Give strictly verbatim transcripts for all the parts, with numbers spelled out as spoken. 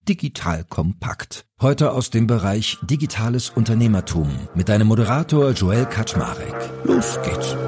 Digital Kompakt. Heute aus dem Bereich Digitales Unternehmertum mit deinem Moderator Joel Kaczmarek. Los geht's.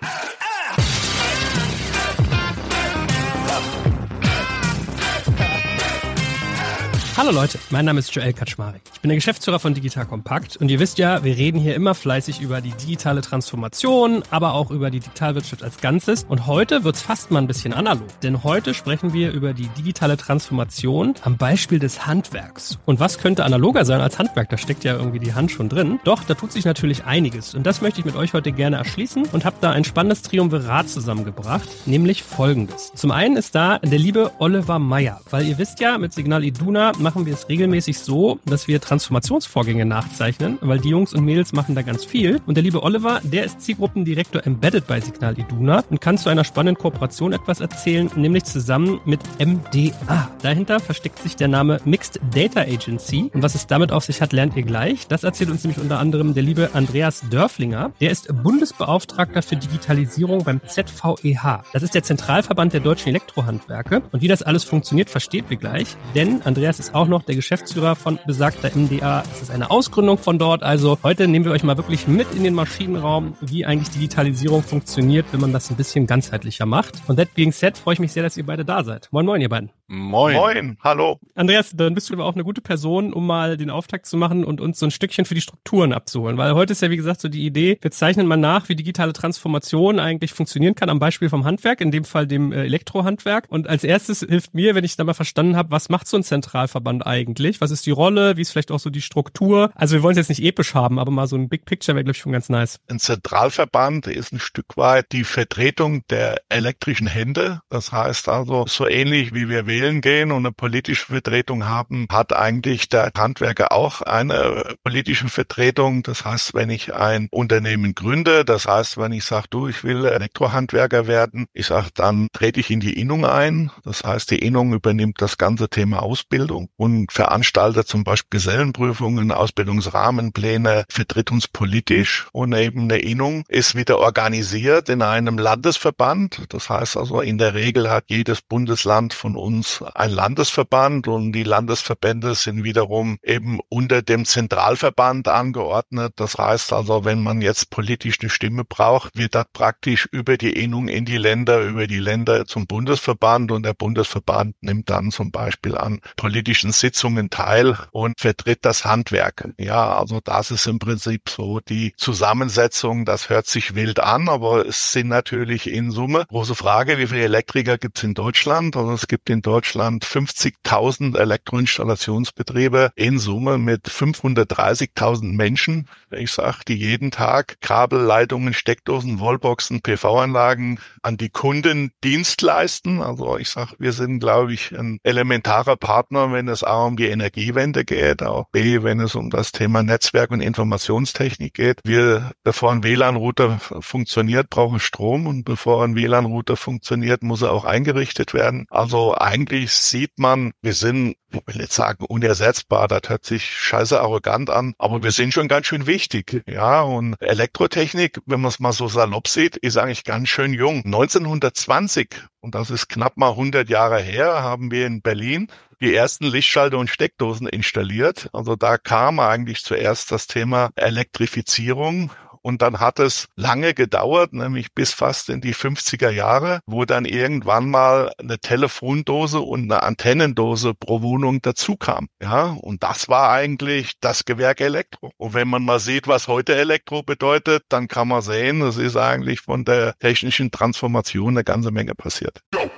Hallo Leute, mein Name ist Joel Kaczmarek. Ich bin der Geschäftsführer von Digital Kompakt und ihr wisst ja, wir reden hier immer fleißig über die digitale Transformation, aber auch über die Digitalwirtschaft als Ganzes. Und heute wird's fast mal ein bisschen analog, denn heute sprechen wir über die digitale Transformation am Beispiel des Handwerks. Und was könnte analoger sein als Handwerk? Da steckt ja irgendwie die Hand schon drin. Doch, da tut sich natürlich einiges und das möchte ich mit euch heute gerne erschließen und habe da ein spannendes Triumvirat zusammengebracht, nämlich folgendes. Zum einen ist da der liebe Oliver Meyer, weil ihr wisst ja, mit Signal Iduna machen wir es regelmäßig so, dass wir Transformationsvorgänge nachzeichnen, weil die Jungs und Mädels machen da ganz viel. Und der liebe Oliver, der ist Zielgruppendirektor Embedded bei Signal Iduna und kann zu einer spannenden Kooperation etwas erzählen, nämlich zusammen mit M D A. Dahinter versteckt sich der Name Mixed Data Agency. Und was es damit auf sich hat, lernt ihr gleich. Das erzählt uns nämlich unter anderem der liebe Andreas Dörflinger. Der ist Bundesbeauftragter für Digitalisierung beim Z V E H. Das ist der Zentralverband der deutschen Elektrohandwerke. Und wie das alles funktioniert, versteht wir gleich. Denn Andreas ist auch noch der Geschäftsführer von besagter M D A. Es ist eine Ausgründung von dort. Also heute nehmen wir euch mal wirklich mit in den Maschinenraum, wie eigentlich Digitalisierung funktioniert, wenn man das ein bisschen ganzheitlicher macht. Und that being said, freue ich mich sehr, dass ihr beide da seid. Moin, moin, ihr beiden. Moin. Moin, hallo. Andreas, dann bist du aber auch eine gute Person, um mal den Auftakt zu machen und uns so ein Stückchen für die Strukturen abzuholen. Weil heute ist ja, wie gesagt, so die Idee, wir zeichnen mal nach, wie digitale Transformation eigentlich funktionieren kann, am Beispiel vom Handwerk, in dem Fall dem äh, Elektrohandwerk. Und als erstes hilft mir, wenn ich da mal verstanden habe, was macht so ein Zentralverband eigentlich? Was ist die Rolle? Wie ist vielleicht auch so die Struktur? Also wir wollen es jetzt nicht episch haben, aber mal so ein Big Picture wäre, glaube ich, schon ganz nice. Ein Zentralverband ist ein Stück weit die Vertretung der elektrischen Hände. Das heißt also, so ähnlich wie wir wählen gehen und eine politische Vertretung haben, hat eigentlich der Handwerker auch eine politische Vertretung. Das heißt, wenn ich ein Unternehmen gründe, das heißt, wenn ich sage, du, ich will Elektrohandwerker werden, ich sage, dann trete ich in die Innung ein. Das heißt, die Innung übernimmt das ganze Thema Ausbildung und veranstaltet zum Beispiel Gesellenprüfungen, Ausbildungsrahmenpläne, vertritt uns politisch und eben eine Innung ist wieder organisiert in einem Landesverband. Das heißt also, in der Regel hat jedes Bundesland von uns ein Landesverband und die Landesverbände sind wiederum eben unter dem Zentralverband angeordnet. Das heißt also, wenn man jetzt politisch eine Stimme braucht, wird das praktisch über die Innung in die Länder, über die Länder zum Bundesverband und der Bundesverband nimmt dann zum Beispiel an politischen Sitzungen teil und vertritt das Handwerk. Ja, also das ist im Prinzip so die Zusammensetzung. Das hört sich wild an, aber es sind natürlich in Summe große Frage, wie viele Elektriker gibt es in Deutschland? Also es gibt in Deutschland fünfzigtausend Elektroinstallationsbetriebe in Summe mit fünfhundertdreißigtausend Menschen. Ich sage, die jeden Tag Kabel, Leitungen, Steckdosen, Wallboxen, P V-Anlagen an die Kunden Dienst leisten. Also ich sage, wir sind, glaube ich, ein elementarer Partner, wenn es A um die Energiewende geht, auch B, wenn es um das Thema Netzwerk und Informationstechnik geht. Wir, bevor ein W L A N-Router funktioniert, brauchen Strom und bevor ein W L A N-Router funktioniert, muss er auch eingerichtet werden. Also eigentlich sieht man, wir sind, ich will jetzt sagen, unersetzbar, das hört sich scheiße arrogant an, aber wir sind schon ganz schön wichtig. Ja, und Elektrotechnik, wenn man es mal so salopp sieht, ist eigentlich ganz schön jung. neunzehnhundertzwanzig, und das ist knapp mal hundert Jahre her, haben wir in Berlin die ersten Lichtschalter und Steckdosen installiert. Also da kam eigentlich zuerst das Thema Elektrifizierung. Und dann hat es lange gedauert, nämlich bis fast in die fünfziger Jahre, wo dann irgendwann mal eine Telefondose und eine Antennendose pro Wohnung dazu kam. Ja, und das war eigentlich das Gewerk Elektro. Und wenn man mal sieht, was heute Elektro bedeutet, dann kann man sehen, es ist eigentlich von der technischen Transformation eine ganze Menge passiert.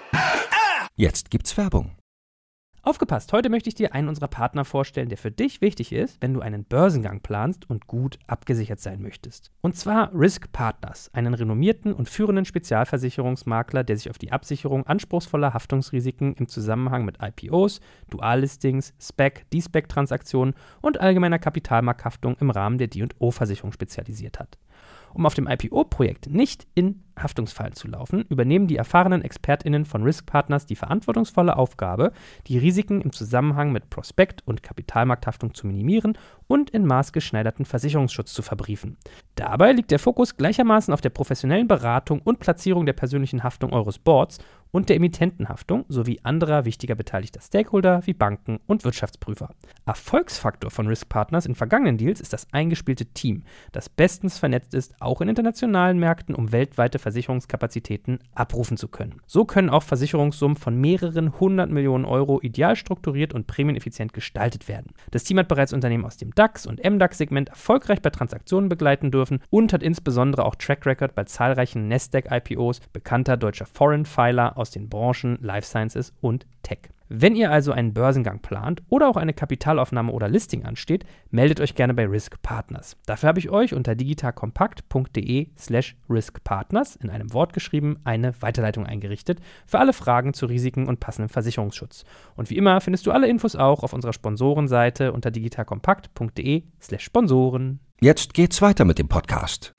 Jetzt gibt's Werbung. Aufgepasst, heute möchte ich dir einen unserer Partner vorstellen, der für dich wichtig ist, wenn du einen Börsengang planst und gut abgesichert sein möchtest. Und zwar Risk Partners, einen renommierten und führenden Spezialversicherungsmakler, der sich auf die Absicherung anspruchsvoller Haftungsrisiken im Zusammenhang mit I P Os, Duallistings, Spec, De-Spec-Transaktionen und allgemeiner Kapitalmarkthaftung im Rahmen der D und O-Versicherung spezialisiert hat. Um auf dem I P O-Projekt nicht in Haftungsfallen zu laufen, übernehmen die erfahrenen ExpertInnen von Risk Partners die verantwortungsvolle Aufgabe, die Risiken im Zusammenhang mit Prospekt- und Kapitalmarkthaftung zu minimieren und in maßgeschneiderten Versicherungsschutz zu verbriefen. Dabei liegt der Fokus gleichermaßen auf der professionellen Beratung und Platzierung der persönlichen Haftung eures Boards und der Emittentenhaftung sowie anderer wichtiger beteiligter Stakeholder wie Banken und Wirtschaftsprüfer. Erfolgsfaktor von Risk Partners in vergangenen Deals ist das eingespielte Team, das bestens vernetzt ist, auch in internationalen Märkten, um weltweite Versicherungskapazitäten abrufen zu können. So können auch Versicherungssummen von mehreren hundert Millionen Euro ideal strukturiert und prämieneffizient gestaltet werden. Das Team hat bereits Unternehmen aus dem DAX- und M DAX-Segment erfolgreich bei Transaktionen begleiten dürfen und hat insbesondere auch Track Record bei zahlreichen Nasdaq-I P Os bekannter deutscher Foreign Filer aus den Branchen Life Sciences und Tech. Wenn ihr also einen Börsengang plant oder auch eine Kapitalaufnahme oder Listing ansteht, meldet euch gerne bei Risk Partners. Dafür habe ich euch unter digitalkompakt.de slash riskpartners in einem Wort geschrieben eine Weiterleitung eingerichtet für alle Fragen zu Risiken und passendem Versicherungsschutz. Und wie immer findest du alle Infos auch auf unserer Sponsorenseite unter digitalkompakt.de slash Sponsoren. Jetzt geht's weiter mit dem Podcast.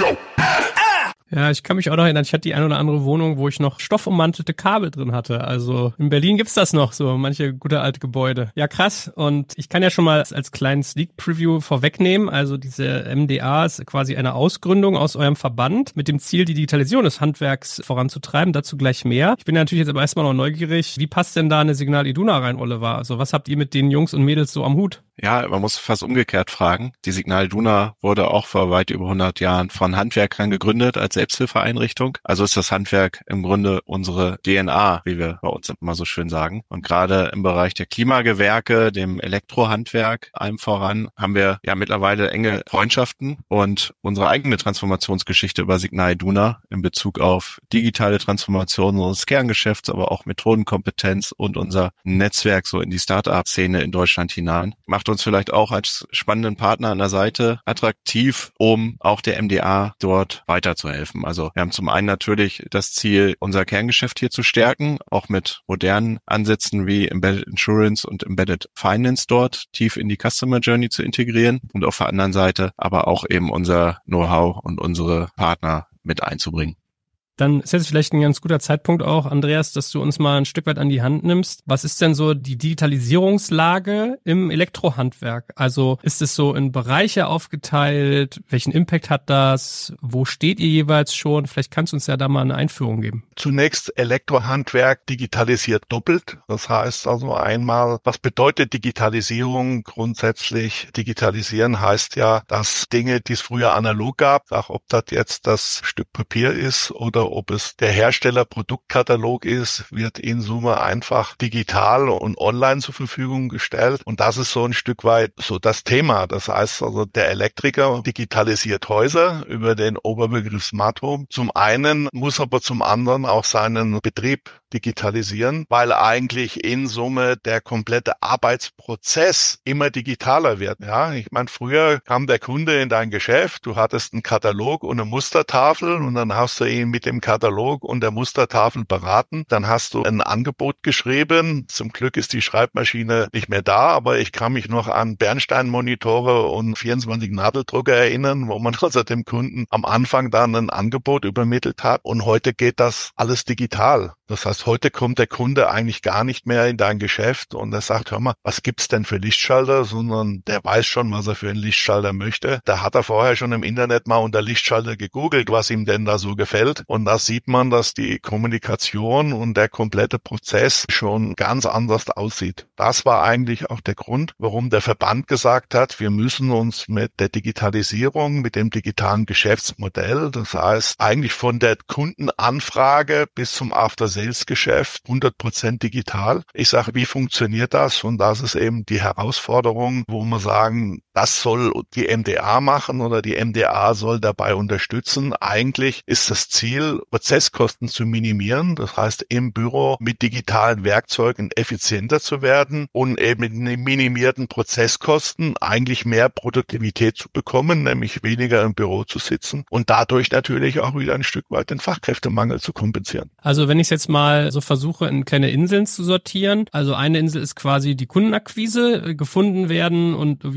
Ja, ich kann mich auch noch erinnern, ich hatte die eine oder andere Wohnung, wo ich noch stoffummantelte Kabel drin hatte. Also in Berlin gibt's das noch, so manche gute alte Gebäude. Ja, krass. Und ich kann ja schon mal als kleinen Sneak Preview vorwegnehmen. Also diese M D A ist quasi eine Ausgründung aus eurem Verband mit dem Ziel, die Digitalisierung des Handwerks voranzutreiben. Dazu gleich mehr. Ich bin natürlich jetzt aber erstmal noch neugierig. Wie passt denn da eine Signal Iduna rein, Oliver? Also was habt ihr mit den Jungs und Mädels so am Hut? Ja, man muss fast umgekehrt fragen. Die Signal Iduna wurde auch vor weit über hundert Jahren von Handwerkern gegründet als Selbsthilfeeinrichtung. Also ist das Handwerk im Grunde unsere D N A, wie wir bei uns immer so schön sagen. Und gerade im Bereich der Klimagewerke, dem Elektrohandwerk, allem voran, haben wir ja mittlerweile enge Freundschaften und unsere eigene Transformationsgeschichte über Signal Iduna in Bezug auf digitale Transformation unseres Kerngeschäfts, aber auch Methodenkompetenz und unser Netzwerk so in die Start-up-Szene in Deutschland hinein, macht uns vielleicht auch als spannenden Partner an der Seite attraktiv, um auch der M D A dort weiterzuhelfen. Also wir haben zum einen natürlich das Ziel, unser Kerngeschäft hier zu stärken, auch mit modernen Ansätzen wie Embedded Insurance und Embedded Finance dort tief in die Customer Journey zu integrieren und auf der anderen Seite aber auch eben unser Know-how und unsere Partner mit einzubringen. Dann ist jetzt vielleicht ein ganz guter Zeitpunkt auch, Andreas, dass du uns mal ein Stück weit an die Hand nimmst. Was ist denn so die Digitalisierungslage im Elektrohandwerk? Also ist es so in Bereiche aufgeteilt? Welchen Impact hat das? Wo steht ihr jeweils schon? Vielleicht kannst du uns ja da mal eine Einführung geben. Zunächst Elektrohandwerk digitalisiert doppelt. Das heißt also einmal, was bedeutet Digitalisierung? Grundsätzlich digitalisieren heißt ja, dass Dinge, die es früher analog gab, auch ob das jetzt das Stück Papier ist oder ob es der Hersteller-Produktkatalog ist, wird in Summe einfach digital und online zur Verfügung gestellt. Und das ist so ein Stück weit so das Thema. Das heißt also, der Elektriker digitalisiert Häuser über den Oberbegriff Smart Home. Zum einen muss aber zum anderen auch seinen Betrieb digitalisieren, weil eigentlich in Summe der komplette Arbeitsprozess immer digitaler wird. Ja, ich meine, früher kam der Kunde in dein Geschäft, du hattest einen Katalog und eine Mustertafel und dann hast du ihn mit dem Katalog und der Mustertafel beraten. Dann hast du ein Angebot geschrieben. Zum Glück ist die Schreibmaschine nicht mehr da, aber ich kann mich noch an Bernstein-Monitore und vierundzwanzig Nadeldrucker erinnern, wo man also dem Kunden am Anfang dann ein Angebot übermittelt hat. Und heute geht das alles digital. Das heißt, heute kommt der Kunde eigentlich gar nicht mehr in dein Geschäft und er sagt, hör mal, was gibt's denn für Lichtschalter? Sondern der weiß schon, was er für einen Lichtschalter möchte. Da hat er vorher schon im Internet mal unter Lichtschalter gegoogelt, was ihm denn da so gefällt. Und da sieht man, dass die Kommunikation und der komplette Prozess schon ganz anders aussieht. Das war eigentlich auch der Grund, warum der Verband gesagt hat, wir müssen uns mit der Digitalisierung, mit dem digitalen Geschäftsmodell, das heißt eigentlich von der Kundenanfrage bis zum After-Sales-Geschäft hundert Prozent digital. Ich sage, wie funktioniert das? Und das ist eben die Herausforderung, wo wir sagen, das soll die M D A machen oder die M D A soll dabei unterstützen. Eigentlich ist das Ziel, Prozesskosten zu minimieren. Das heißt, im Büro mit digitalen Werkzeugen effizienter zu werden und eben mit den minimierten Prozesskosten eigentlich mehr Produktivität zu bekommen, nämlich weniger im Büro zu sitzen und dadurch natürlich auch wieder ein Stück weit den Fachkräftemangel zu kompensieren. Also wenn ich es jetzt mal so versuche, in kleine Inseln zu sortieren, also eine Insel ist quasi die Kundenakquise, gefunden werden und wie Kunden auf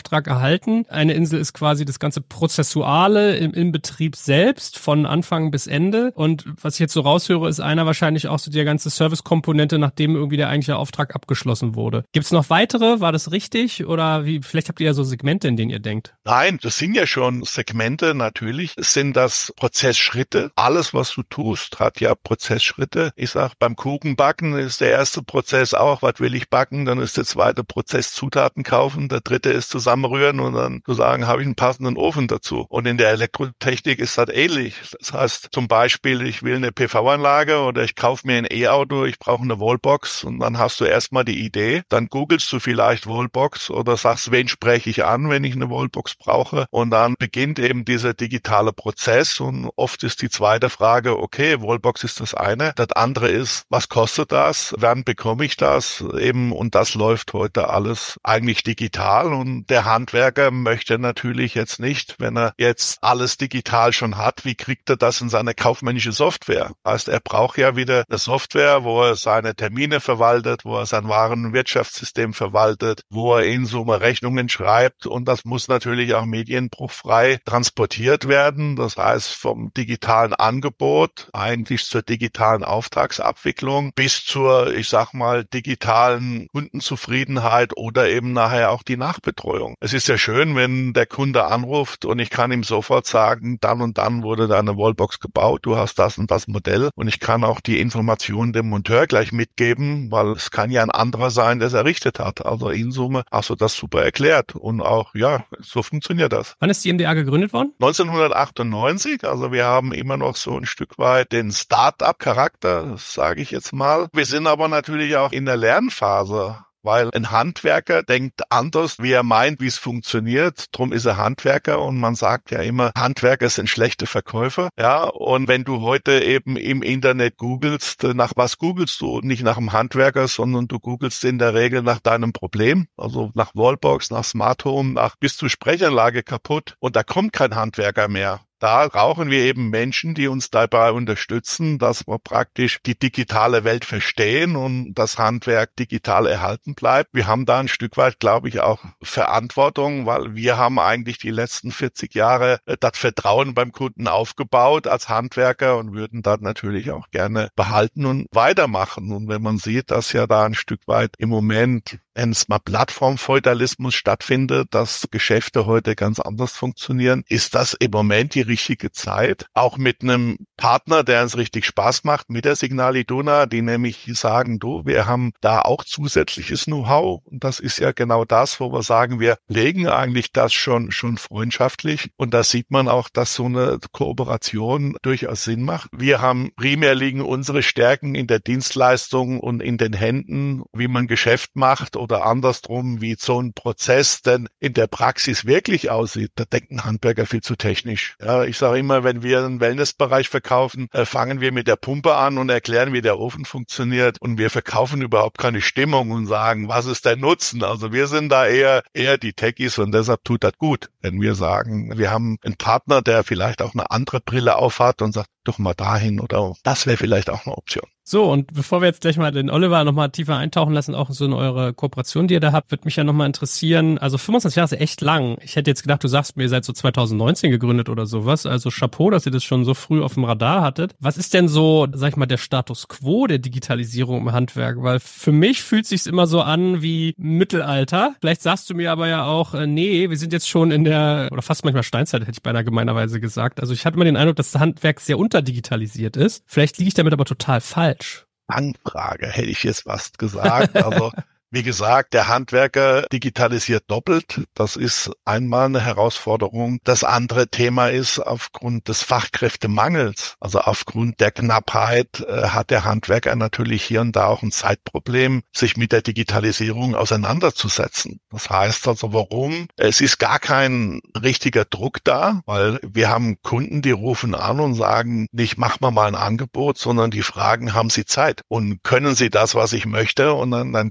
Auftrag erhalten. Eine Insel ist quasi das ganze Prozessuale im, im Betrieb selbst, von Anfang bis Ende. Und was ich jetzt so raushöre, ist einer wahrscheinlich auch so die ganze Service-Komponente, nachdem irgendwie der eigentliche Auftrag abgeschlossen wurde. Gibt es noch weitere? War das richtig? Oder wie? Vielleicht habt ihr ja so Segmente, in denen ihr denkt. Nein, das sind ja schon Segmente, natürlich. Es sind das Prozessschritte. Alles, was du tust, hat ja Prozessschritte. Ich sag, beim Kuchenbacken ist der erste Prozess auch, was will ich backen? Dann ist der zweite Prozess Zutaten kaufen. Der dritte ist zusammenrühren und dann zu sagen, habe ich einen passenden Ofen dazu. Und in der Elektrotechnik ist das ähnlich. Das heißt zum Beispiel, ich will eine P V-Anlage oder ich kaufe mir ein E-Auto, ich brauche eine Wallbox und dann hast du erstmal die Idee. Dann googelst du vielleicht Wallbox oder sagst, wen spreche ich an, wenn ich eine Wallbox brauche. Und dann beginnt eben dieser digitale Prozess und oft ist die zweite Frage, okay, Wallbox ist das eine. Das andere ist, was kostet das? Wann bekomme ich das? Eben, und das läuft heute alles eigentlich digital und der Handwerker möchte natürlich jetzt nicht, wenn er jetzt alles digital schon hat, wie kriegt er das in seine kaufmännische Software? Heißt, er braucht ja wieder eine Software, wo er seine Termine verwaltet, wo er sein Warenwirtschaftssystem verwaltet, wo er in Summe Rechnungen schreibt und das muss natürlich auch medienbruchfrei transportiert werden. Das heißt, vom digitalen Angebot eigentlich zur digitalen Auftragsabwicklung bis zur, ich sag mal, digitalen Kundenzufriedenheit oder eben nachher auch die Nachbetreuung. Es ist ja schön, wenn der Kunde anruft und ich kann ihm sofort sagen, dann und dann wurde da eine Wallbox gebaut, du hast das und das Modell und ich kann auch die Informationen dem Monteur gleich mitgeben, weil es kann ja ein anderer sein, der es errichtet hat. Also in Summe hast du das super erklärt und auch, ja, so funktioniert das. Wann ist die M D A gegründet worden? neunzehnhundertachtundneunzig, also wir haben immer noch so ein Stück weit den Start-up-Charakter, das sage ich jetzt mal. Wir sind aber natürlich auch in der Lernphase. Weil ein Handwerker denkt anders, wie er meint, wie es funktioniert. Drum ist er Handwerker und man sagt ja immer, Handwerker sind schlechte Verkäufer. Ja, und wenn du heute eben im Internet googelst, nach was googelst du? Nicht nach einem Handwerker, sondern du googelst in der Regel nach deinem Problem. Also nach Wallbox, nach Smart Home, nach bist du Sprechanlage kaputt und da kommt kein Handwerker mehr. Da brauchen wir eben Menschen, die uns dabei unterstützen, dass wir praktisch die digitale Welt verstehen und das Handwerk digital erhalten bleibt. Wir haben da ein Stück weit, glaube ich, auch Verantwortung, weil wir haben eigentlich die letzten vierzig Jahre das Vertrauen beim Kunden aufgebaut als Handwerker und würden das natürlich auch gerne behalten und weitermachen. Und wenn man sieht, dass ja da ein Stück weit im Moment wenn es mal Plattformfeudalismus stattfindet, dass Geschäfte heute ganz anders funktionieren, ist das im Moment die richtige Zeit. Auch mit einem Partner, der uns richtig Spaß macht, mit der Signal Iduna, die nämlich sagen, du, wir haben da auch zusätzliches Know-how. Und das ist ja genau das, wo wir sagen, wir legen eigentlich das schon, schon freundschaftlich. Und da sieht man auch, dass so eine Kooperation durchaus Sinn macht. Wir haben primär liegen unsere Stärken in der Dienstleistung und in den Händen, wie man Geschäft macht oder andersrum, wie so ein Prozess denn in der Praxis wirklich aussieht. Da denkt ein Handwerker viel zu technisch. Ja, ich sage immer, wenn wir einen Wellnessbereich verkaufen, äh, fangen wir mit der Pumpe an und erklären, wie der Ofen funktioniert und wir verkaufen überhaupt keine Stimmung und sagen, was ist der Nutzen? Also wir sind da eher eher die Techies und deshalb tut das gut, wenn wir sagen, wir haben einen Partner, der vielleicht auch eine andere Brille aufhat und sagt, doch mal dahin oder das wäre vielleicht auch eine Option. So, und bevor wir jetzt gleich mal den Oliver nochmal tiefer eintauchen lassen, auch so in eure Kooperation, die ihr da habt, würde mich ja nochmal interessieren, also fünfundzwanzig Jahre ist echt lang. Ich hätte jetzt gedacht, du sagst mir, ihr seid so zwanzig neunzehn gegründet oder sowas, also Chapeau, dass ihr das schon so früh auf dem Radar hattet. Was ist denn so, sag ich mal, der Status quo der Digitalisierung im Handwerk? Weil für mich fühlt sich's immer so an wie Mittelalter. Vielleicht sagst du mir aber ja auch, äh, nee, wir sind jetzt schon in der, oder fast manchmal Steinzeit, hätte ich beinahe gemeinerweise gesagt. Also ich hatte immer den Eindruck, dass das Handwerk sehr unterdigitalisiert ist. Vielleicht liege ich damit aber total falsch. Anfrage, hätte ich jetzt fast gesagt. Also wie gesagt, der Handwerker digitalisiert doppelt. Das ist einmal eine Herausforderung. Das andere Thema ist, aufgrund des Fachkräftemangels, also aufgrund der Knappheit, äh, hat der Handwerker natürlich hier und da auch ein Zeitproblem, sich mit der Digitalisierung auseinanderzusetzen. Das heißt also, warum? Es ist gar kein richtiger Druck da, weil wir haben Kunden, die rufen an und sagen, nicht mach mal mal ein Angebot, sondern die fragen, haben Sie Zeit? Und können Sie das, was ich möchte? Und dann, dann geht die Geschichte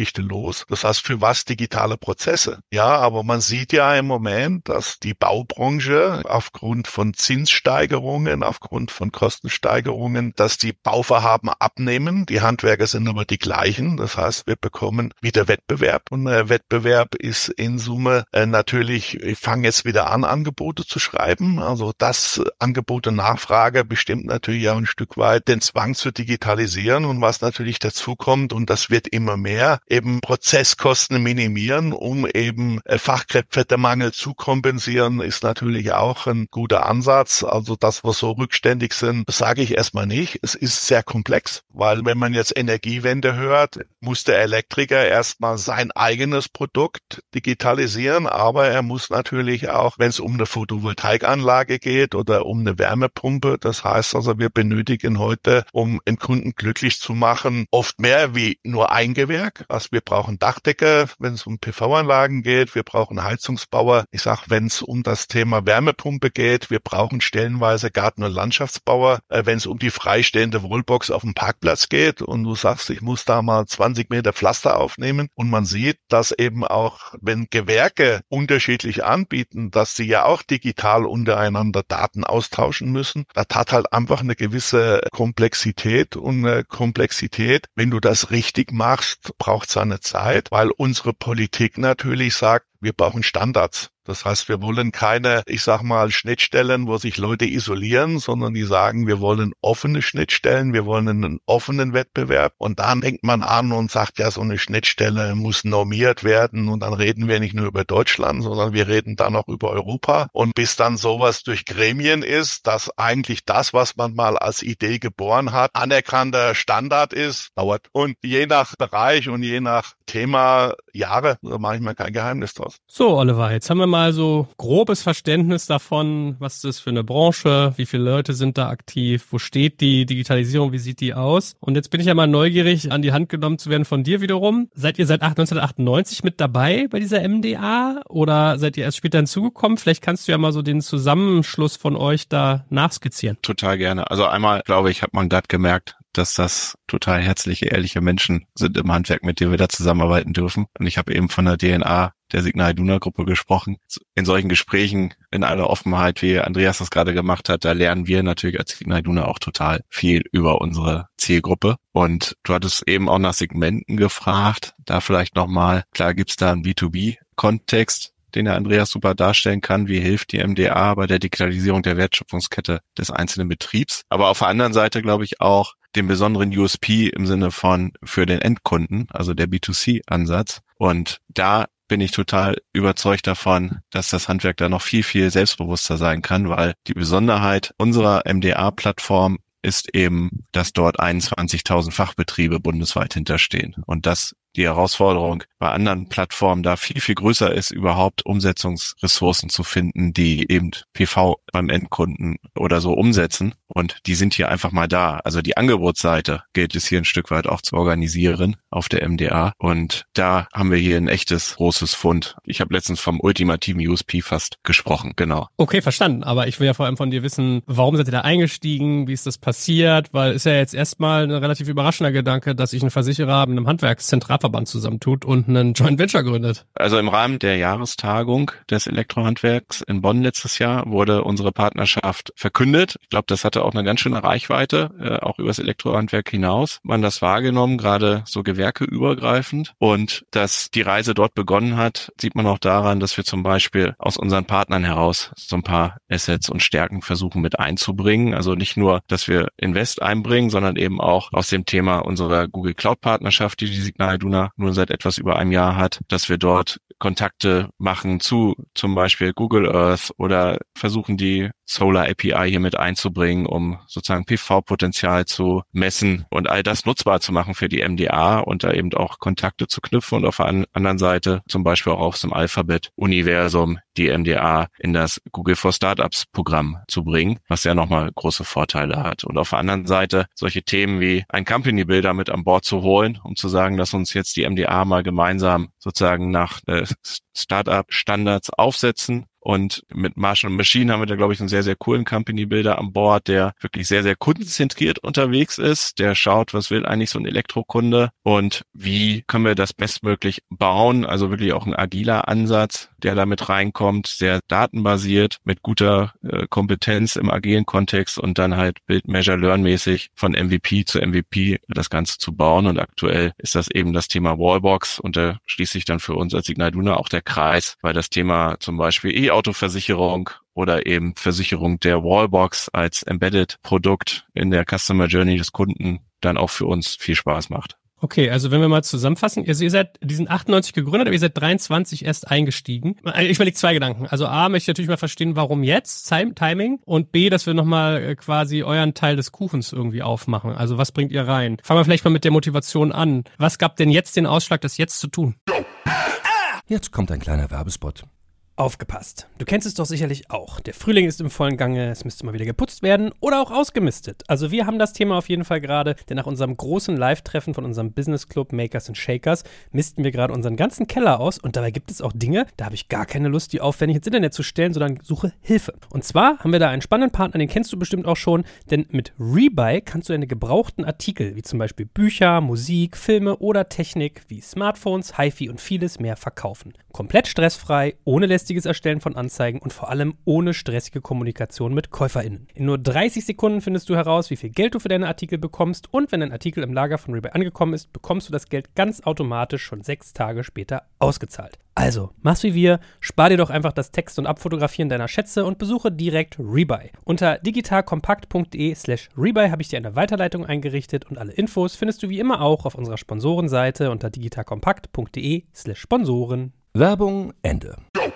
Geschichte los. Das heißt, für was digitale Prozesse? Ja, aber man sieht ja im Moment, dass die Baubranche aufgrund von Zinssteigerungen, aufgrund von Kostensteigerungen, dass die Bauvorhaben abnehmen. Die Handwerker sind aber die gleichen. Das heißt, wir bekommen wieder Wettbewerb. Und äh, Wettbewerb ist in Summe äh, natürlich, ich fange jetzt wieder an, Angebote zu schreiben. Also das Angebot und Nachfrage bestimmt natürlich auch ein Stück weit den Zwang zu digitalisieren. Und was natürlich dazu kommt, und das wird immer mehr, eben Prozesskosten minimieren, um eben äh, Fachkräftemangel zu kompensieren, ist natürlich auch ein guter Ansatz. Also das, was so rückständig sind, sage ich erstmal nicht. Es ist sehr komplex, weil wenn man jetzt Energiewende hört, muss der Elektriker erstmal sein eigenes Produkt digitalisieren, aber er muss natürlich auch, wenn es um eine Photovoltaikanlage geht oder um eine Wärmepumpe, das heißt also, wir benötigen heute, um einen Kunden glücklich zu machen, oft mehr wie nur ein Gewerk. Also wir brauchen Dachdecker, wenn es um P V-Anlagen geht, wir brauchen Heizungsbauer. Ich sage, wenn es um das Thema Wärmepumpe geht, wir brauchen stellenweise Garten- und Landschaftsbauer. Äh, wenn es um die freistehende Wallbox auf dem Parkplatz geht und du sagst, ich muss da mal zwanzig Meter Pflaster aufnehmen und man sieht, dass eben auch, wenn Gewerke unterschiedlich anbieten, dass sie ja auch digital untereinander Daten austauschen müssen. Das hat halt einfach eine gewisse Komplexität und eine Komplexität. Wenn du das richtig machst, braucht es eine Zeit, weil unsere Politik natürlich sagt, wir brauchen Standards. Das heißt, wir wollen keine, ich sag mal, Schnittstellen, wo sich Leute isolieren, sondern die sagen, wir wollen offene Schnittstellen, wir wollen einen offenen Wettbewerb. Und dann denkt man an und sagt, ja, so eine Schnittstelle muss normiert werden. Und dann reden wir nicht nur über Deutschland, sondern wir reden dann auch über Europa. Und bis dann sowas durch Gremien ist, dass eigentlich das, was man mal als Idee geboren hat, anerkannter Standard ist, dauert. Und je nach Bereich und je nach Thema Jahre, da mache ich mir kein Geheimnis draus. So, Oliver, jetzt haben wir mal so grobes Verständnis davon, was das ist für eine Branche, wie viele Leute sind da aktiv, wo steht die Digitalisierung, wie sieht die aus? Und jetzt bin ich ja mal neugierig, an die Hand genommen zu werden von dir wiederum. Seid ihr seit neunzehnhundertachtundneunzig mit dabei bei dieser M D A oder seid ihr erst später hinzugekommen? Vielleicht kannst du ja mal so den Zusammenschluss von euch da nachskizzieren. Total gerne. Also einmal, glaube ich, hat man gerade gemerkt, dass das total herzliche, ehrliche Menschen sind im Handwerk, mit denen wir da zusammenarbeiten dürfen. Und ich habe eben von der D N A der Signal Iduna Gruppe gesprochen. In solchen Gesprächen, in aller Offenheit, wie Andreas das gerade gemacht hat, da lernen wir natürlich als Signal Iduna auch total viel über unsere Zielgruppe. Und du hattest eben auch nach Segmenten gefragt. Da vielleicht nochmal, klar gibt's da einen B zwei B-Kontext, den der Andreas super darstellen kann. Wie hilft die M D A bei der Digitalisierung der Wertschöpfungskette des einzelnen Betriebs? Aber auf der anderen Seite glaube ich auch den besonderen U S P im Sinne von für den Endkunden, also der B zwei C-Ansatz. Und da bin ich total überzeugt davon, dass das Handwerk da noch viel, viel selbstbewusster sein kann, weil die Besonderheit unserer M D A-Plattform ist eben, dass dort einundzwanzigtausend Fachbetriebe bundesweit hinterstehen und dass die Herausforderung bei anderen Plattformen da viel, viel größer ist, überhaupt Umsetzungsressourcen zu finden, die eben P V beim Endkunden oder so umsetzen. Und die sind hier einfach mal da. Also die Angebotsseite gilt es hier ein Stück weit auch zu organisieren auf der M D A. Und da haben wir hier ein echtes großes Fund. Ich habe letztens vom ultimativen U S P fast gesprochen, genau. Okay, verstanden. Aber ich will ja vor allem von dir wissen, warum seid ihr da eingestiegen? Wie ist das passiert? Weil ist ja jetzt erstmal ein relativ überraschender Gedanke, dass sich ein Versicherer mit einem Handwerkszentralverband zusammentut und einen Joint Venture gründet. Also im Rahmen der Jahrestagung des Elektrohandwerks in Bonn letztes Jahr wurde unsere Partnerschaft verkündet. Ich glaube, das hatte auch eine ganz schöne Reichweite, äh, auch übers Elektrohandwerk hinaus. Man das wahrgenommen, gerade so gewerkeübergreifend. Und dass die Reise dort begonnen hat, sieht man auch daran, dass wir zum Beispiel aus unseren Partnern heraus so ein paar Assets und Stärken versuchen mit einzubringen. Also nicht nur, dass wir Invest einbringen, sondern eben auch aus dem Thema unserer Google Cloud Partnerschaft, die die Signal Iduna nur seit etwas über einem Jahr hat, dass wir dort Kontakte machen zu zum Beispiel Google Earth oder versuchen die Solar A P I hier mit einzubringen, um sozusagen P V-Potenzial zu messen und all das nutzbar zu machen für die M D A und da eben auch Kontakte zu knüpfen und auf der anderen Seite zum Beispiel auch aus dem Alphabet-Universum die M D A in das Google for Startups-Programm zu bringen, was ja nochmal große Vorteile hat. Und auf der anderen Seite solche Themen wie ein Company Builder mit an Bord zu holen, um zu sagen, dass uns jetzt die M D A mal gemeinsam sozusagen nach äh, Startup-Standards aufsetzen Und mit Marshall Machine haben wir da, glaube ich, einen sehr, sehr coolen Company-Builder an Bord, der wirklich sehr, sehr kundenzentriert unterwegs ist. Der schaut, was will eigentlich so ein Elektrokunde und wie können wir das bestmöglich bauen. Also wirklich auch ein agiler Ansatz, der da mit reinkommt, sehr datenbasiert, mit guter äh, Kompetenz im agilen Kontext und dann halt Build, Measure, Learn mäßig von M V P zu M V P das Ganze zu bauen. Und aktuell ist das eben das Thema Wallbox und da schließt sich dann für uns als Signal Iduna auch der Kreis, weil das Thema zum Beispiel E-Auto-Versicherung oder eben Versicherung der Wallbox als Embedded-Produkt in der Customer Journey des Kunden dann auch für uns viel Spaß macht. Okay, also wenn wir mal zusammenfassen, also ihr seid, die sind achtundneunzig gegründet, aber ihr seid dreiundzwanzig erst eingestiegen. Ich überlege zwei Gedanken. Also A, möchte ich natürlich mal verstehen, warum jetzt, Timing, und B, dass wir nochmal quasi euren Teil des Kuchens irgendwie aufmachen. Also was bringt ihr rein? Fangen wir vielleicht mal mit der Motivation an. Was gab denn jetzt den Ausschlag, das jetzt zu tun? Jetzt kommt ein kleiner Werbespot. Aufgepasst. Du kennst es doch sicherlich auch. Der Frühling ist im vollen Gange, es müsste mal wieder geputzt werden oder auch ausgemistet. Also wir haben das Thema auf jeden Fall gerade, denn nach unserem großen Live-Treffen von unserem Business Club Makers and Shakers missten wir gerade unseren ganzen Keller aus und dabei gibt es auch Dinge, da habe ich gar keine Lust, die aufwendig ins Internet zu stellen, sondern suche Hilfe. Und zwar haben wir da einen spannenden Partner, den kennst du bestimmt auch schon, denn mit Rebuy kannst du deine gebrauchten Artikel, wie zum Beispiel Bücher, Musik, Filme oder Technik wie Smartphones, Hi-Fi und vieles mehr verkaufen. Komplett stressfrei, ohne lästiges Erstellen von Anzeigen und vor allem ohne stressige Kommunikation mit KäuferInnen. In nur dreißig Sekunden findest du heraus, wie viel Geld du für deine Artikel bekommst und wenn ein Artikel im Lager von Rebuy angekommen ist, bekommst du das Geld ganz automatisch schon sechs Tage später ausgezahlt. Also, mach's wie wir, spar dir doch einfach das Text- und Abfotografieren deiner Schätze und besuche direkt Rebuy. Unter digitalkompakt.de slash Rebuy habe ich dir eine Weiterleitung eingerichtet und alle Infos findest du wie immer auch auf unserer Sponsorenseite unter digitalkompakt.de slash Sponsoren. Werbung Ende.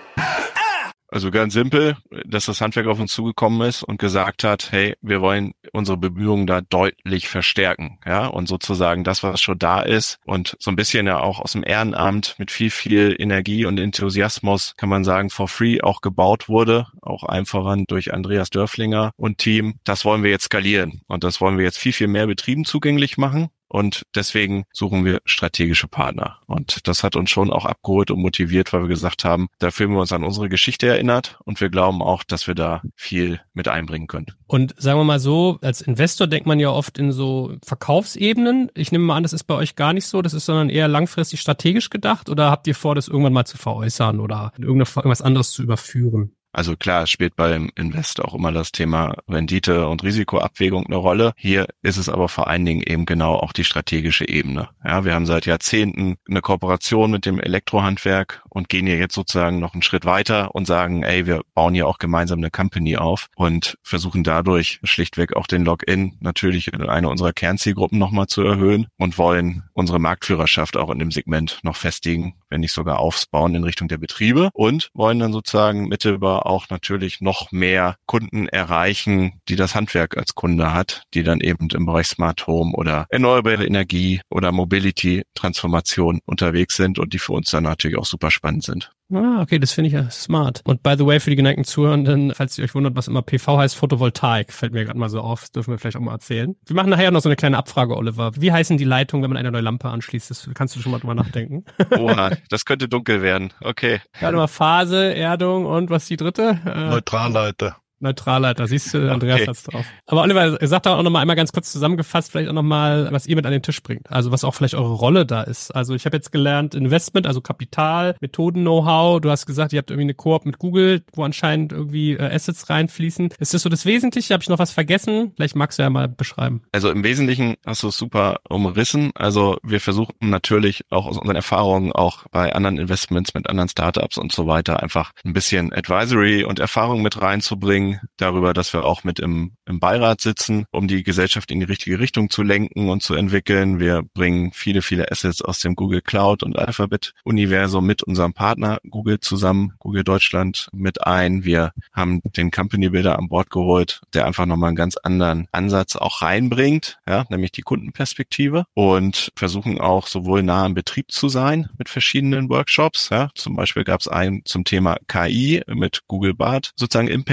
Also ganz simpel, dass das Handwerk auf uns zugekommen ist und gesagt hat, hey, wir wollen unsere Bemühungen da deutlich verstärken, ja, und sozusagen das, was schon da ist und so ein bisschen ja auch aus dem Ehrenamt mit viel, viel Energie und Enthusiasmus, kann man sagen, for free auch gebaut wurde, auch allen voran durch Andreas Dörflinger und Team. Das wollen wir jetzt skalieren und das wollen wir jetzt viel, viel mehr Betrieben zugänglich machen. Und deswegen suchen wir strategische Partner. Und das hat uns schon auch abgeholt und motiviert, weil wir gesagt haben, da fühlen wir uns an unsere Geschichte erinnert und wir glauben auch, dass wir da viel mit einbringen können. Und sagen wir mal so, als Investor denkt man ja oft in so Verkaufsebenen. Ich nehme mal an, das ist bei euch gar nicht so, das ist sondern eher langfristig strategisch gedacht oder habt ihr vor, das irgendwann mal zu veräußern oder in irgendwas anderes zu überführen? Also klar, es spielt beim Invest auch immer das Thema Rendite und Risikoabwägung eine Rolle. Hier ist es aber vor allen Dingen eben genau auch die strategische Ebene. Ja, wir haben seit Jahrzehnten eine Kooperation mit dem Elektrohandwerk und gehen hier jetzt sozusagen noch einen Schritt weiter und sagen, ey, wir bauen hier auch gemeinsam eine Company auf und versuchen dadurch schlichtweg auch den Login natürlich in eine unserer Kernzielgruppen nochmal zu erhöhen und wollen unsere Marktführerschaft auch in dem Segment noch festigen, wenn nicht sogar aufbauen in Richtung der Betriebe und wollen dann sozusagen mittelbar auch natürlich noch mehr Kunden erreichen, die das Handwerk als Kunde hat, die dann eben im Bereich Smart Home oder erneuerbare Energie oder Mobility Transformation unterwegs sind und die für uns dann natürlich auch super spannend sind. Ah, okay, das finde ich ja smart. Und by the way, für die geneigten Zuhörenden, falls ihr euch wundert, was immer P V heißt, Photovoltaik, fällt mir gerade mal so auf, das dürfen wir vielleicht auch mal erzählen. Wir machen nachher noch so eine kleine Abfrage, Oliver. Wie heißen die Leitungen, wenn man eine neue Lampe anschließt? Das kannst du schon mal drüber nachdenken. Oha, das könnte dunkel werden. Okay. Warte mal, Phase, Erdung und was ist die dritte? Äh, Neutralleiter. Neutralleiter, siehst du, Andreas okay. hat's drauf. Aber Oliver, sagt doch auch nochmal einmal ganz kurz zusammengefasst, vielleicht auch nochmal, was ihr mit an den Tisch bringt. Also was auch vielleicht eure Rolle da ist. Also ich habe jetzt gelernt, Investment, also Kapital, Methoden-Know-how. Du hast gesagt, ihr habt irgendwie eine Koop mit Google, wo anscheinend irgendwie äh, Assets reinfließen. Ist das so das Wesentliche? Habe ich noch was vergessen? Vielleicht magst du ja mal beschreiben. Also im Wesentlichen hast du es super umrissen. Also wir versuchen natürlich auch aus unseren Erfahrungen auch bei anderen Investments mit anderen Startups und so weiter einfach ein bisschen Advisory und Erfahrung mit reinzubringen. Darüber, dass wir auch mit im, im Beirat sitzen, um die Gesellschaft in die richtige Richtung zu lenken und zu entwickeln. Wir bringen viele, viele Assets aus dem Google Cloud und Alphabet-Universum mit unserem Partner Google zusammen, Google Deutschland mit ein. Wir haben den Company Builder an Bord geholt, der einfach nochmal einen ganz anderen Ansatz auch reinbringt, ja, nämlich die Kundenperspektive und versuchen auch sowohl nah am Betrieb zu sein mit verschiedenen Workshops. Ja. Zum Beispiel gab es einen zum Thema K I mit Google Bart, sozusagen Impact gerade.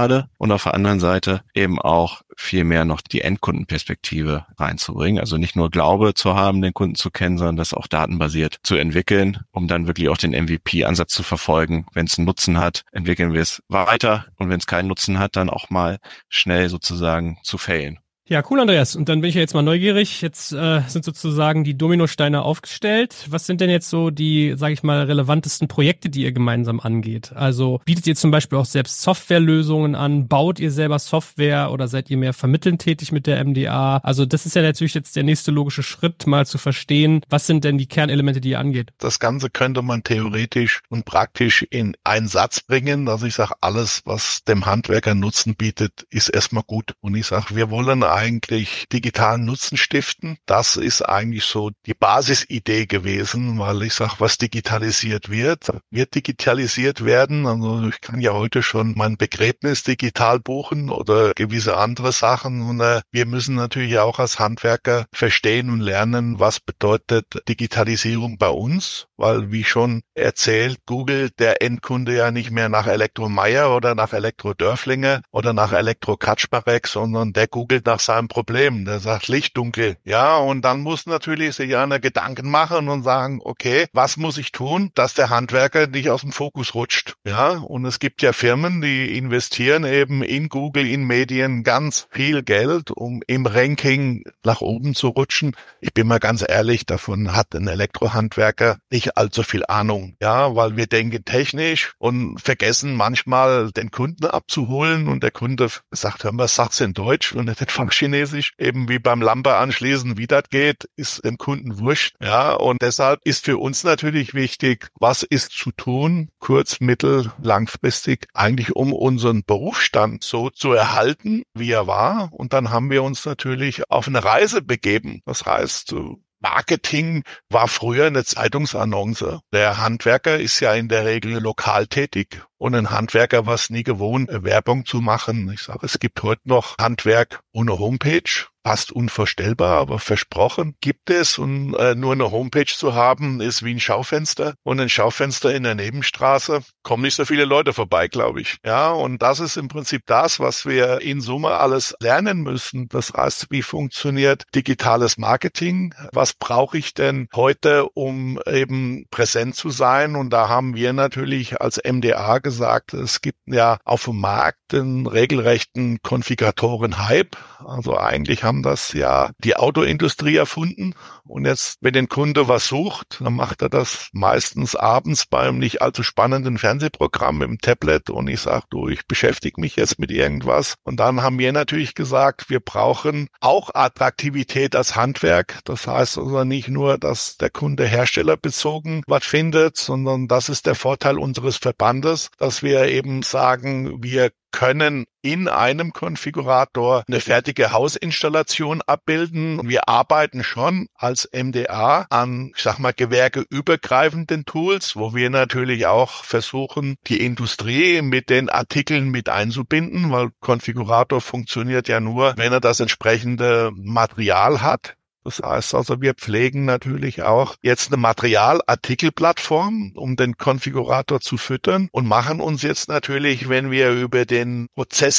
gerade und auf der anderen Seite eben auch viel mehr noch die Endkundenperspektive reinzubringen. Also nicht nur Glaube zu haben, den Kunden zu kennen, sondern das auch datenbasiert zu entwickeln, um dann wirklich auch den M V P-Ansatz zu verfolgen. Wenn es einen Nutzen hat, entwickeln wir es weiter und wenn es keinen Nutzen hat, dann auch mal schnell sozusagen zu failen. Ja, cool, Andreas. Und dann bin ich ja jetzt mal neugierig. Jetzt äh, sind sozusagen die Dominosteine aufgestellt. Was sind denn jetzt so die, sage ich mal, relevantesten Projekte, die ihr gemeinsam angeht? Also bietet ihr zum Beispiel auch selbst Softwarelösungen an? Baut ihr selber Software oder seid ihr mehr vermittelnd tätig mit der M D A? Also das ist ja natürlich jetzt der nächste logische Schritt, mal zu verstehen, was sind denn die Kernelemente, die ihr angeht? Das Ganze könnte man theoretisch und praktisch in einen Satz bringen, dass ich sage, alles, was dem Handwerker Nutzen bietet, ist erstmal gut. Und ich sage, wir wollen eigentlich digitalen Nutzen stiften. Das ist eigentlich so die Basisidee gewesen, weil ich sage, was digitalisiert wird, wird digitalisiert werden. Also ich kann ja heute schon mein Begräbnis digital buchen oder gewisse andere Sachen. Und äh, wir müssen natürlich auch als Handwerker verstehen und lernen, was bedeutet Digitalisierung bei uns, weil wie schon erzählt, googelt der Endkunde ja nicht mehr nach Elektro Meier oder nach Elektro Dörflinger oder nach Elektro Kaczmarek, sondern der googelt nach seinem Problem. Der sagt Licht, dunkel. Ja, und dann muss natürlich sich einer Gedanken machen und sagen, okay, was muss ich tun, dass der Handwerker nicht aus dem Fokus rutscht? Ja, und es gibt ja Firmen, die investieren eben in Google, in Medien ganz viel Geld, um im Ranking nach oben zu rutschen. Ich bin mal ganz ehrlich, davon hat ein Elektrohandwerker nicht allzu viel Ahnung. Ja, weil wir denken technisch und vergessen manchmal den Kunden abzuholen und der Kunde sagt, hör mal, was sagst du in Deutsch und nicht von Chinesisch, eben wie beim Lampe anschließen, wie das geht, ist dem Kunden wurscht. Ja, und deshalb ist für uns natürlich wichtig, was ist zu tun, kurz-, mittel-, langfristig, eigentlich um unseren Berufsstand so zu erhalten, wie er war. Und dann haben wir uns natürlich auf eine Reise begeben. Das heißt, Marketing war früher eine Zeitungsannonce. Der Handwerker ist ja in der Regel lokal tätig. Und ein Handwerker war es nie gewohnt, Werbung zu machen. Ich sage, es gibt heute noch Handwerk ohne Homepage. Fast unvorstellbar, aber versprochen gibt es. Und äh, nur eine Homepage zu haben, ist wie ein Schaufenster. Und ein Schaufenster in der Nebenstraße, kommen nicht so viele Leute vorbei, glaube ich. Ja, und das ist im Prinzip das, was wir in Summe alles lernen müssen. Das heißt, wie funktioniert digitales Marketing? Was brauche ich denn heute, um eben präsent zu sein? Und da haben wir natürlich als M D A gesagt, es gibt ja auf dem Markt einen regelrechten Konfiguratoren-Hype. Also eigentlich haben das ja die Autoindustrie erfunden. Und jetzt, wenn den Kunde was sucht, dann macht er das meistens abends beim nicht allzu spannenden Fernsehprogramm im Tablet. Und ich sage, du, ich beschäftige mich jetzt mit irgendwas. Und dann haben wir natürlich gesagt, wir brauchen auch Attraktivität als Handwerk. Das heißt also nicht nur, dass der Kunde herstellerbezogen was findet, sondern das ist der Vorteil unseres Verbandes, dass wir eben sagen, wir können in einem Konfigurator eine fertige Hausinstallation abbilden. Wir arbeiten schon als M D A an, ich sag mal, gewerkeübergreifenden Tools, wo wir natürlich auch versuchen, die Industrie mit den Artikeln mit einzubinden, weil Konfigurator funktioniert ja nur, wenn er das entsprechende Material hat. Das heißt also, wir pflegen natürlich auch jetzt eine Materialartikelplattform, um den Konfigurator zu füttern und machen uns jetzt natürlich, wenn wir über den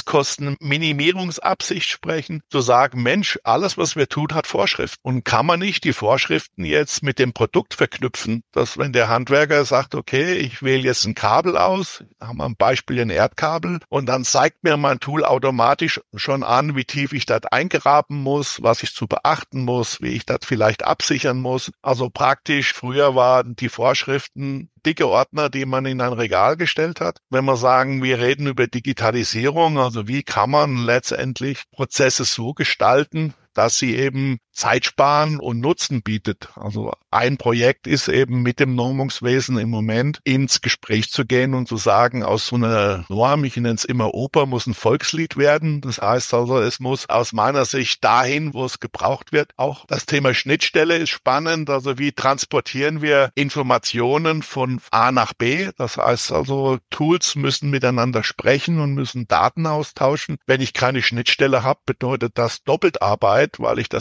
Prozesskostenminimierungsabsicht sprechen, zu sagen, Mensch, alles, was wir tun, hat Vorschriften. Und kann man nicht die Vorschriften jetzt mit dem Produkt verknüpfen, dass wenn der Handwerker sagt, okay, ich wähle jetzt ein Kabel aus, haben wir ein Beispiel ein Erdkabel, und dann zeigt mir mein Tool automatisch schon an, wie tief ich das eingraben muss, was ich zu beachten muss, wie ich das vielleicht absichern muss. Also praktisch, früher waren die Vorschriften dicke Ordner, die man in ein Regal gestellt hat. Wenn wir sagen, wir reden über Digitalisierung, also wie kann man letztendlich Prozesse so gestalten, dass sie eben Zeit sparen und Nutzen bietet. Also ein Projekt ist eben mit dem Normungswesen im Moment ins Gespräch zu gehen und zu sagen, aus so einer Norm, ich nenne es immer Oper, muss ein Volkslied werden. Das heißt also, es muss aus meiner Sicht dahin, wo es gebraucht wird. Auch das Thema Schnittstelle ist spannend. Also wie transportieren wir Informationen von A nach B? Das heißt also, Tools müssen miteinander sprechen und müssen Daten austauschen. Wenn ich keine Schnittstelle habe, bedeutet das Doppeltarbeit, weil ich das Ergebnis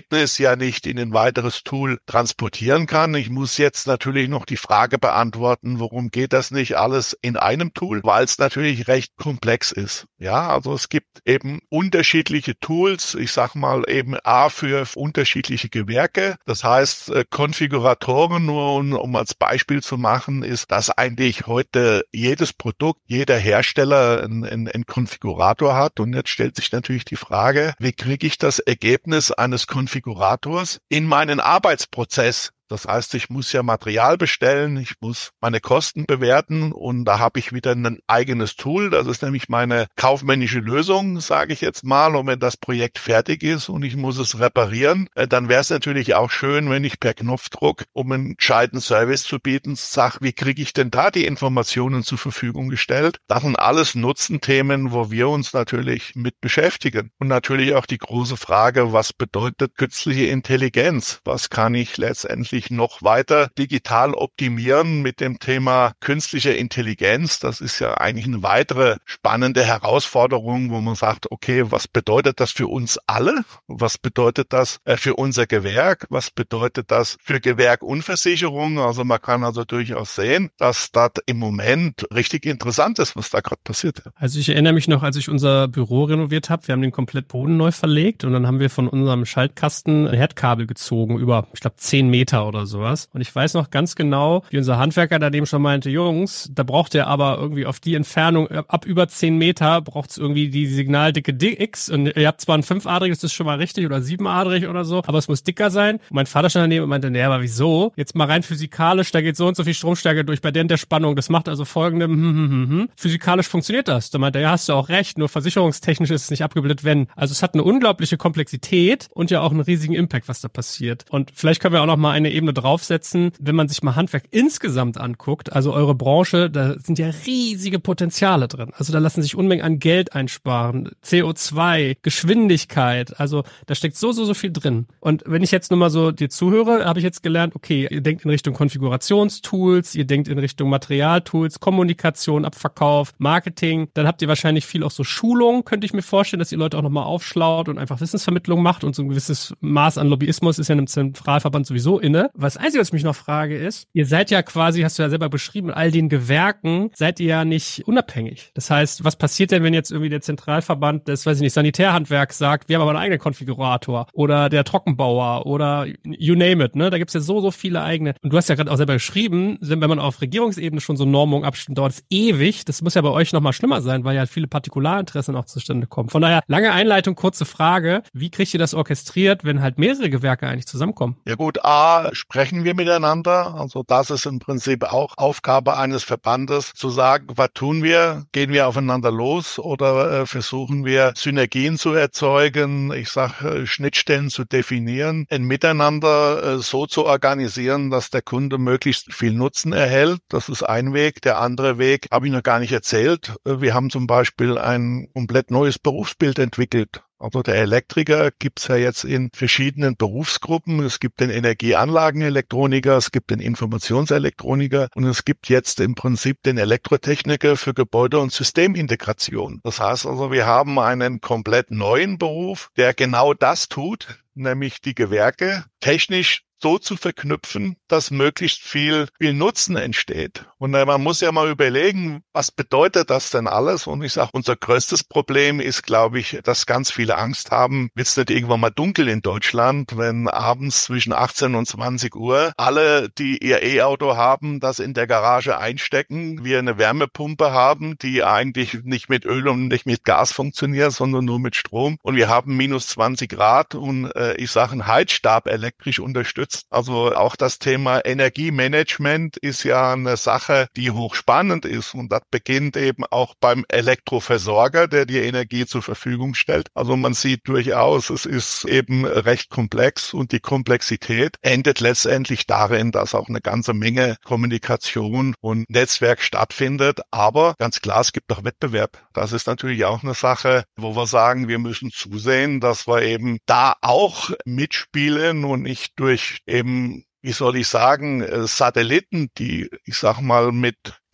Ergebnis ja nicht in ein weiteres Tool transportieren kann. Ich muss jetzt natürlich noch die Frage beantworten, warum geht das nicht alles in einem Tool? Weil es natürlich recht komplex ist. Ja, also es gibt eben unterschiedliche Tools. Ich sag mal eben A für unterschiedliche Gewerke. Das heißt, Konfiguratoren, nur um, um als Beispiel zu machen, ist, dass eigentlich heute jedes Produkt, jeder Hersteller einen, einen, einen Konfigurator hat. Und jetzt stellt sich natürlich die Frage, wie kriege ich das Ergebnis eines Konfigurators in meinen Arbeitsprozess? Das heißt, ich muss ja Material bestellen, ich muss meine Kosten bewerten und da habe ich wieder ein eigenes Tool. Das ist nämlich meine kaufmännische Lösung, sage ich jetzt mal. Und wenn das Projekt fertig ist und ich muss es reparieren, dann wäre es natürlich auch schön, wenn ich per Knopfdruck, um einen gescheiten Service zu bieten, sage, wie kriege ich denn da die Informationen zur Verfügung gestellt? Das sind alles Nutzenthemen, wo wir uns natürlich mit beschäftigen. Und natürlich auch die große Frage, was bedeutet künstliche Intelligenz? Was kann ich letztendlich noch weiter digital optimieren mit dem Thema künstlicher Intelligenz? Das ist ja eigentlich eine weitere spannende Herausforderung, wo man sagt, okay, was bedeutet das für uns alle? Was bedeutet das für unser Gewerk? Was bedeutet das für Gewerk und Versicherung? Also man kann also durchaus sehen, dass das im Moment richtig interessant ist, was da gerade passiert. Also ich erinnere mich noch, als ich unser Büro renoviert habe, wir haben den komplett Boden neu verlegt und dann haben wir von unserem Schaltkasten ein Herdkabel gezogen über, ich glaube, zehn Meter oder sowas. Und ich weiß noch ganz genau, wie unser Handwerker daneben schon meinte, Jungs, da braucht ihr aber irgendwie auf die Entfernung ab über zehn Meter braucht es irgendwie die Signaldicke D X und ihr habt zwar ein fünfadriges, das ist schon mal richtig, oder siebenadrig oder so, aber es muss dicker sein. Und mein Vater stand daneben und meinte, nee, aber wieso? Jetzt mal rein physikalisch, da geht so und so viel Stromstärke durch bei der und der Spannung, das macht also folgende, hm, hm, hm, hm. Physikalisch funktioniert das. Da meinte er, ja, hast du auch recht, nur versicherungstechnisch ist es nicht abgebildet, wenn. Also es hat eine unglaubliche Komplexität und ja auch einen riesigen Impact, was da passiert. Und vielleicht können wir auch noch mal eine Ebene draufsetzen, wenn man sich mal Handwerk insgesamt anguckt, also eure Branche, da sind ja riesige Potenziale drin. Also da lassen sich Unmengen an Geld einsparen, C O zwei, Geschwindigkeit, also da steckt so, so, so viel drin. Und wenn ich jetzt nur mal so dir zuhöre, habe ich jetzt gelernt, okay, ihr denkt in Richtung Konfigurationstools, ihr denkt in Richtung Materialtools, Kommunikation, Abverkauf, Marketing, dann habt ihr wahrscheinlich viel auch so Schulung, könnte ich mir vorstellen, dass ihr Leute auch nochmal aufschlaut und einfach Wissensvermittlung macht und so ein gewisses Maß an Lobbyismus ist ja einem Zentralverband sowieso inne. Was Einzige, was ich mich noch frage, ist, ihr seid ja quasi, hast du ja selber beschrieben, in all den Gewerken seid ihr ja nicht unabhängig. Das heißt, was passiert denn, wenn jetzt irgendwie der Zentralverband des, weiß ich nicht, Sanitärhandwerks sagt, wir haben aber einen eigenen Konfigurator oder der Trockenbauer oder you name it, ne? Da gibt's ja so, so viele eigene. Und du hast ja gerade auch selber geschrieben, wenn man auf Regierungsebene schon so Normungen abstimmt, dauert es ewig. Das muss ja bei euch nochmal schlimmer sein, weil ja viele Partikularinteressen auch zustande kommen. Von daher, lange Einleitung, kurze Frage. Wie kriegt ihr das orchestriert, wenn halt mehrere Gewerke eigentlich zusammenkommen? Ja gut, A, sprechen wir miteinander. Also das ist im Prinzip auch Aufgabe eines Verbandes, zu sagen, was tun wir? Gehen wir aufeinander los oder äh, versuchen wir Synergien zu erzeugen? Ich sage, äh, Schnittstellen zu definieren, ein Miteinander äh, so zu organisieren, dass der Kunde möglichst viel Nutzen erhält. Das ist ein Weg. Der andere Weg habe ich noch gar nicht erzählt. Äh, wir haben zum Beispiel ein komplett neues Berufsbild entwickelt. Also der Elektriker gibt's ja jetzt in verschiedenen Berufsgruppen. Es gibt den Energieanlagenelektroniker, es gibt den Informationselektroniker und es gibt jetzt im Prinzip den Elektrotechniker für Gebäude- und Systemintegration. Das heißt also, wir haben einen komplett neuen Beruf, der genau das tut, nämlich die Gewerke technisch so zu verknüpfen, dass möglichst viel, viel Nutzen entsteht. Und äh, man muss ja mal überlegen, was bedeutet das denn alles? Und ich sage, unser größtes Problem ist, glaube ich, dass ganz viele Angst haben, wird es nicht irgendwann mal dunkel in Deutschland, wenn abends zwischen achtzehn und zwanzig Uhr alle, die ihr E-Auto haben, das in der Garage einstecken, wir eine Wärmepumpe haben, die eigentlich nicht mit Öl und nicht mit Gas funktioniert, sondern nur mit Strom. Und wir haben minus zwanzig Grad und äh, ich sage, ein Heizstab elektrisch unterstützt. Also auch das Thema Energiemanagement ist ja eine Sache, die hochspannend ist und das beginnt eben auch beim Elektroversorger, der die Energie zur Verfügung stellt. Also man sieht durchaus, es ist eben recht komplex und die Komplexität endet letztendlich darin, dass auch eine ganze Menge Kommunikation und Netzwerk stattfindet. Aber ganz klar, es gibt auch Wettbewerb. Das ist natürlich auch eine Sache, wo wir sagen, wir müssen zusehen, dass wir eben da auch mitspielen und nicht durch eben, wie soll ich sagen, Satelliten, die, ich sag mal, mit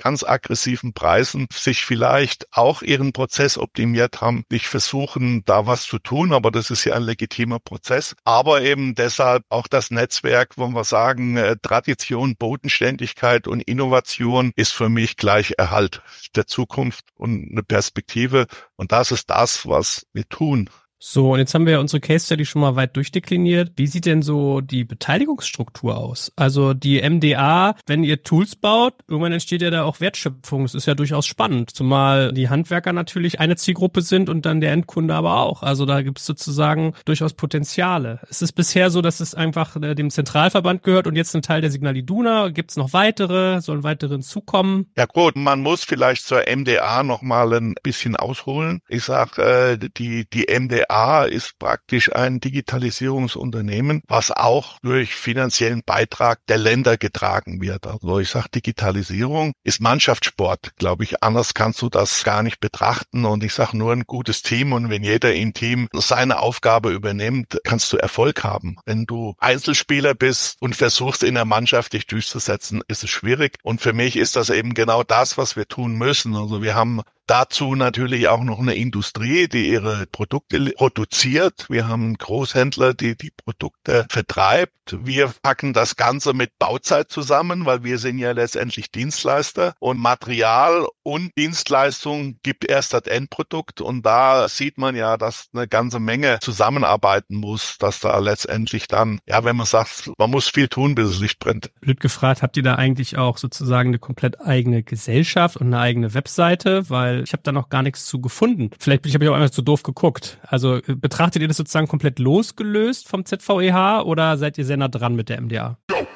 ganz aggressiven Preisen sich vielleicht auch ihren Prozess optimiert haben, nicht versuchen, da was zu tun, aber das ist ja ein legitimer Prozess. Aber eben deshalb auch das Netzwerk, wo wir sagen, äh, Tradition, Bodenständigkeit und Innovation ist für mich gleich Erhalt der Zukunft und eine Perspektive. Und das ist das, was wir tun. So, und jetzt haben wir ja unsere Case Study schon mal weit durchdekliniert. Wie sieht denn so die Beteiligungsstruktur aus? Also die M D A, wenn ihr Tools baut, irgendwann entsteht ja da auch Wertschöpfung. Das ist ja durchaus spannend, zumal die Handwerker natürlich eine Zielgruppe sind und dann der Endkunde aber auch. Also da gibt es sozusagen durchaus Potenziale. Es ist bisher so, dass es einfach dem Zentralverband gehört und jetzt ein Teil der Signal Iduna. Gibt es noch weitere? Sollen weitere hinzukommen? Ja gut, man muss vielleicht zur M D A noch mal ein bisschen ausholen. Ich sage, äh, die, die M D A ist praktisch ein Digitalisierungsunternehmen, was auch durch finanziellen Beitrag der Länder getragen wird. Also ich sage, Digitalisierung ist Mannschaftssport, glaube ich. Anders kannst du das gar nicht betrachten. Und ich sage, nur ein gutes Team und wenn jeder im Team seine Aufgabe übernimmt, kannst du Erfolg haben. Wenn du Einzelspieler bist und versuchst, in der Mannschaft dich durchzusetzen, ist es schwierig. Und für mich ist das eben genau das, was wir tun müssen. Also wir haben dazu natürlich auch noch eine Industrie, die ihre Produkte produziert. Wir haben Großhändler, die die Produkte vertreibt. Wir packen das Ganze mit Bauzeit zusammen, weil wir sind ja letztendlich Dienstleister. Und Material und Dienstleistung gibt erst das Endprodukt. Und da sieht man ja, dass eine ganze Menge zusammenarbeiten muss, dass da letztendlich dann, ja, wenn man sagt, man muss viel tun, bis das Licht brennt. Blöd gefragt, habt ihr da eigentlich auch sozusagen eine komplett eigene Gesellschaft und eine eigene Webseite? Weil ich habe da noch gar nichts zu gefunden. Vielleicht bin ich, habe ich auch einfach zu doof geguckt. Also betrachtet ihr das sozusagen komplett losgelöst vom Z V E H oder seid ihr sehr nah dran mit der M D A?